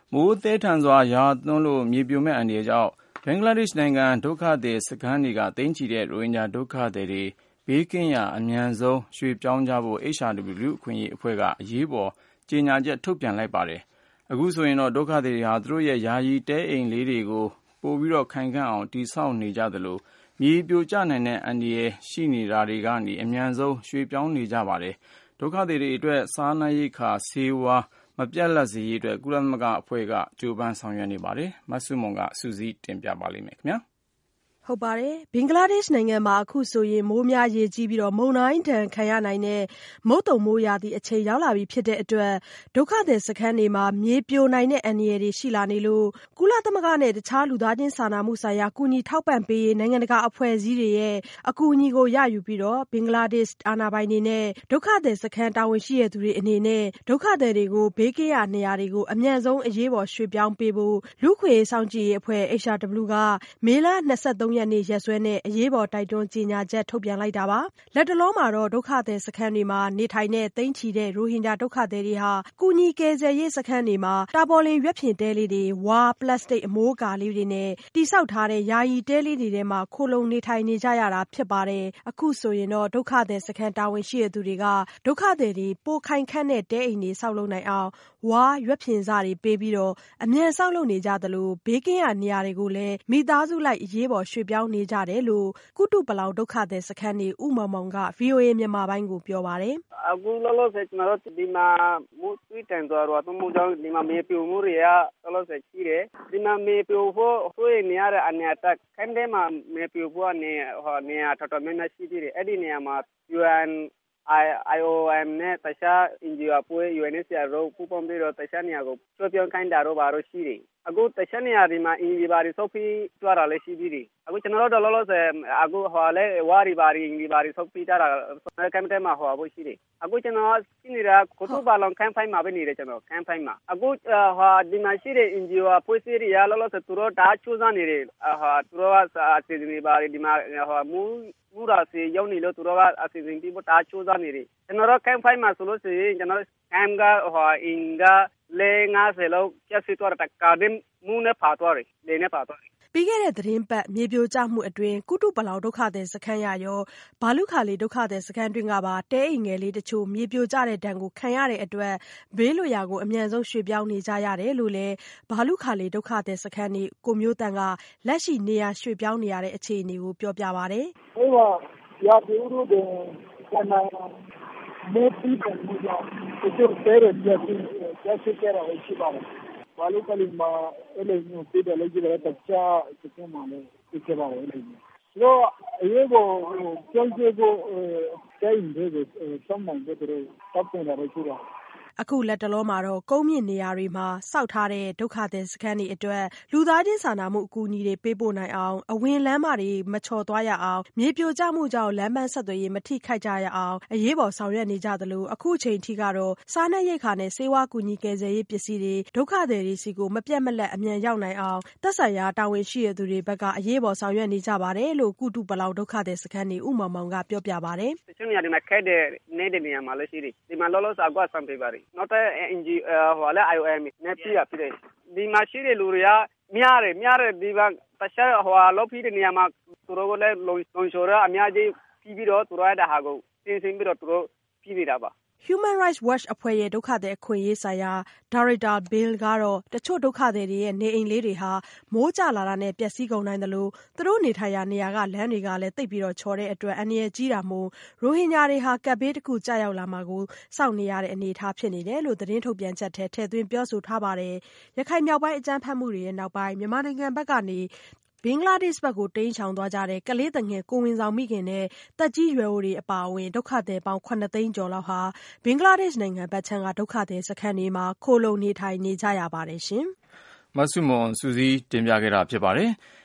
မိုးသည်းထန်စွာရွာသွန်းလို့မြေပြိုမယ့်အန္တရာယ်ကြောင့်ဘင်္ဂလားဒေ့ရှ်နိုင်ငံဒုက္ခသည်စခန်းတွေကသိန်းချီတဲ့ရိုဟင်ဂျာဒုက္ခသည်တွေဘေးကင်းရာအမြန်ဆုံးရွှေ့ပြောင်းကြဖို့ HRW လူ့အခွင့်အရေးအဖွဲ့ကအရေးပေါ်ကြေညာချက်ထုတ်ပြန်လိုက်ပါတယ်။အခုဆိုရင်တော့ဒုက္ခသည်တွေဟာသူတို့ရဲ့ယာယီတဲအိမ်လေးတွေကိုပိုပြီးခိုင်ခန့်အောင်တည်ဆောက်နေကြသလိုမြေပြိုကျနိုင်တဲ့အန္တရာယ်ရှိနေတာတွေကနေအမြန်ဆုံးရွှေ့ပြောင်းနေကြပါတယ်။ဒုက္ခသည်တွေအတွက်စားနပ်ရိက္ခာဆေးဝါးမပြတ်လတ်စေရေးအတွက်ကုလသမဂ္ဂအဖွဲ့ကကြိုးပမ်းဆောင်ရွက်နေပါတယ်။မဆုမွန်ကစုစည်းတင်ပြပါလိမ့်မယ်ခင်ဗျာ။ဟုတ်ပါတယ်ဘင်္ဂလားဒေ့ရှ်နိုင်ငံမှာအခုဆိုရင်မိုးများရေကြီးပြီးမုန်တိုင်းဒဏ်ခံရနိုင်တဲ့မုတ်သုန်မိုးရာသီအချိန်ရောက်လာပြီဖြစ်တဲ့အတွက်ဒုက္ခသည်စခန်းတွေမှာမြေပြိုနိုင်တဲ့အန္တရာယ်တွေရှိလာနေလို့ကုလသမဂ္ဂနဲ့တခြားလူသားချင်းစာနာမှုဆိုင်ရာကူညီထောက်ပံ့ပေးရေးနိုင်ငံတကာအဖွဲ့အစည်းတွေရဲ့အကူအညီကိုရယူပြီးဘင်္ဂလားဒေ့ရှ်အာဏာပိုင်တွေနဲ့ဒုက္ခသည်စခန်းတာဝန်ရှိတဲ့သူတွေအနေနဲ့ဒုက္ခသည်တွေကိုဘေးကင်းရာနေရာတွေကိုအမြန်ဆုံးအရေးပေါ်ရွှေ့ပြောင်းပေးဖို့လူ့အခွင့်အရေးစောင့်ကြည့်ရေးအဖွဲ့ HRW ကမေလ23ရက်နေ့ရက်စွဲနဲ့အရေးပေါ်တိုက်တွန်းကြေညာချက်ထုတ်ပြန်လိုက်တာပါ။လက်တလောမှာတော့ဒုက္ခသည်စခန်းတွေမှာနေထိုင်တဲ့သိန်းချီတဲ့ရိုဟင်ဂျာဒုက္ခသည်တွေဟာကူညီကယ်ဆယ်ရေးစခန်းတွေမှာတာပေါ်လင်ရွက်ဖျင်တဲလေးတွေဝါပလတ်စတစ်အမိုးအကာလေးတွေနဲ့တိဆောက်ထားတဲ့ယာယီတဲလေးတွေထဲမှာခိုလုံနေထိုင်နေကြရတာဖြစ်ပါတယ်။အခုဆိုရင်တော့ဒုက္ခသည်စခန်းတာဝန်ရှိတဲ့သူတွေကဒုက္ခသည်တွေပိုခိုင်ခန့်တဲ့တဲအိမ်တွေဆောက်လုပ်နိုင်အောင်ဝါရွက်ဖျင်စတွေပေးပြီးအမြန်ဆောက်လုပ်နေကြသလိုဘေးကင်းရာနေရာတွေကိုလည်းမိသားစုလိုက်အရေးပေါ်ရွှေ့ပြောင်းနေကြတယ်လို့ကုတုပလောင်ဒုက္ခသည်စခန်းနေဦးမောင်မောင်က VOA မြန်မာပိုင်းကိုပြောပါတယ်။အခုလောလောဆယ်ကျွန်တော်တို့ဒီမှာမိုးသွေးတန်သွားတော့သူ့မိုးကြောင့်ဒီမှာမြေပြိုမှုတွေကလောလောဆယ်ရှိတယ်။ဒီမှာမြေပြိုဖို့ဆိုရင်နေရတဲ့အနေအထားခန်းထဲမှာမြေပြိုဖို့နေရာတော်တော်များများရှိသေးတယ်။အဲ့ဒီနေရာမှာ UN IOM နဲ့တခြား NGO အဖွဲ့ UNHCR တို့ပူးပေါင်းပြီးတော့တခြားနေရာကိုပြောင်းခိုင်းတာတော့ဘာလို့ရှိတယ်။အခုတခြားနေရာဒီမှာအင်ဂျီဘာတွေဆောက်ပြီးကြွားတာလည်းရှိသေးတယ်။အခုကျွန်တော်တို့လောလောဆယ်အခုလဲဝါရီဘာတွေအင်ဂျီဘာတွေဆောက်ပြီးကြတာကမ်တဲမှာဖို့ရှိတယ်။အခုကျွန်တော်ရှိနေတာကုတုပါလောင်ကမ်ဖိုင်မှာပဲနေတယ်ကျွန်တော်ကမ်ဖိုင်မှာအခုဒီမှာရှိတဲ့ NGO အဖွဲ့အစည်းတွေလောလောဆယ်သူတို့ဒါချိုးစားနေတယ်သူတို့ကအစီအစဉ်တွေဘာတွေဒီမှာမူရာစီရောက်နေလို့သူတို့ကအစီအစဉ်ပြီးတော့တာချိုးစားနေတယ်ကျွန်တော်တို့ကမ်ဖိုင်မှာဆိုလို့ရှိရင်ကျွန်တော်ကမ်ကအင်္ဂါလေ90လောက်ကျစီတော့တကားဒင်းမူနဲ့ဖာတော့တယ်လေနဲ့ဖာတော့ပြီးခဲ့တဲ့သတင်းပတ်မြေပြိုကျမှုအတွင်းကုတုပလောင်ဒုက္ခသည်စခန်းရရောဘာလုခါလီဒုက္ခသည်စခန်းတွင်ကပါတဲအိမ်ငယ်လေးတချို့မြေပြိုကျတဲ့ဒဏ်ကိုခံရတဲ့အတွက်ဘေးလွတ်ရာကိုအမြန်ဆုံးရွှေ့ပြောင်းနေကြရတယ်လို့လည်းဘာလုခါလီဒုက္ခသည်စခန်းနေကိုမျိုးတန်ကလက်ရှိနေရာရွှေ့ပြောင်းနေရတဲ့အခြေအနေကိုပြောပြပါတယ်။ဟုတ်ပါရာဒီဥဒ်ကနိုင်မေးပြီးတယ်ဒီကြောင့်ဒီကျတဲ့ကြက်ကြတာရှိပါတယ်ဘာလို့ကလေးမှာအဲ့လိုမျိုးပြည်တယ်လို့ကြည့်ရတဲ့ချာစကမှာလည်းသိကြပါဦးလေ။တော့အရေးပေါ်ကျောင်းကျေကိုတိုင်းတွေကိုစောင့်နိုင်တဲ့တော့တပ်ပြန်လာလို့ရှိတာအခုလက်တလုံးမှာတော့ကုန်းမြင့်နေရာတွေမှာစောက်ထားတဲ့ဒုက္ခသည်စခန်းတွေအတွက်လူသားချင်းစာနာမှုအကူအညီတွေပေးပို့နိုင်အောင်အဝင်လမ်းမတွေမချော်သွားရအောင်မြေပြိုကျမှုကြောင့်လမ်းပန်းဆက်သွယ်ရေးမထိခိုက်ကြရအောင်အရေးပေါ်ဆောင်ရွက်နေကြသလိုအခုချိန်ထိကတော့စားနပ်ရိက္ခာနဲ့ဆေးဝါးကူညီကယ်ဆယ်ရေးပစ္စည်းတွေဒုက္ခသည်တွေစီကိုမပြတ်မလက်အမြန်ရောက်နိုင်အောင်သက်ဆိုင်ရာတာဝန်ရှိတဲ့သူတွေဘက်ကအရေးပေါ်ဆောင်ရွက်နေကြပါတယ်လို့ကုတုပလောင်ဒုက္ခသည်စခန်းနေဦးမောင်မောင်ကပြောပြပါတယ်။တချို့နေရာတွေမှာခဲတဲ့နေတဲ့နေရာမှာလည်းရှိတယ်ဒီမှာလောလောဆယ်ကဆမ်ပေးပါတယ်နောက်တဲ့ NGO IOM နဲ့ပြရပြတယ်ဒီမှာရှိတဲ့လူတွေကများတယ်ဒီကတခြားလောက်ပြီးတဲ့နေရာမှာသူတို့ကလည်းလုံခြုံရအများကြီးပြီးတော့သူတို့ရဲ့ဟာကိုတင်ဆင်းပြီးတော့သူတို့ပြီးနေတာပါ Human Rights Watch အဖွဲ့ရဲ့ဒုက္ခသည်အခွင့်အရေးဆိုင်ရာဒါရိုက်တာဘီလ်ကတော့တချို့ဒုက္ခသည်တွေရဲ့နေအိမ်လေးတွေဟာမိုးကျလာတာနဲ့ပျက်စီးကုန်နိုင်တယ်လို့သူတို့နေထိုင်ရာနေရာကလမ်းတွေကလည်းတိတ်ပြီးတော့ချော်တဲ့အတွက်အန္တရာယ်ကြီးတာမို့ရိုဟင်ဂျာတွေဟာကပ်ဘေးတစ်ခုကြာရောက်လာမှာကိုစောင့်နေရတဲ့အနေအထားဖြစ်နေတယ်လို့သတင်းထုတ်ပြန်ချက်ထဲထည့်သွင်းပြောဆိုထားပါတယ်။ရခိုင်မြောက်ပိုင်းအကြမ်းဖက်မှုတွေရဲ့နောက်ပိုင်းမြန်မာနိုင်ငံဘက်ကနေဘင်္ဂလားဒေ့ရှ်ဘက်ကိုတိမ်းရှောင်သွားကြတဲ့ကလေးသူငယ်ကိုယ်ဝန်ဆောင်မိခင်နဲ့သက်ကြီးရွယ်အိုတွေအပါအဝင်ဒုက္ခသည်ပေါင်း9သိန်းကျော်လောက်ဟာဘင်္ဂလားဒေ့ရှ်နိုင်ငံဘက်ခြမ်းကဒုက္ခသည်စခန်းတွေမှာခိုလုံနေထိုင်နေကြရပါတယ်ရှင်။မဆုမွန်စုစည်းတင်ပြခဲ့တာဖြစ်ပါတယ်။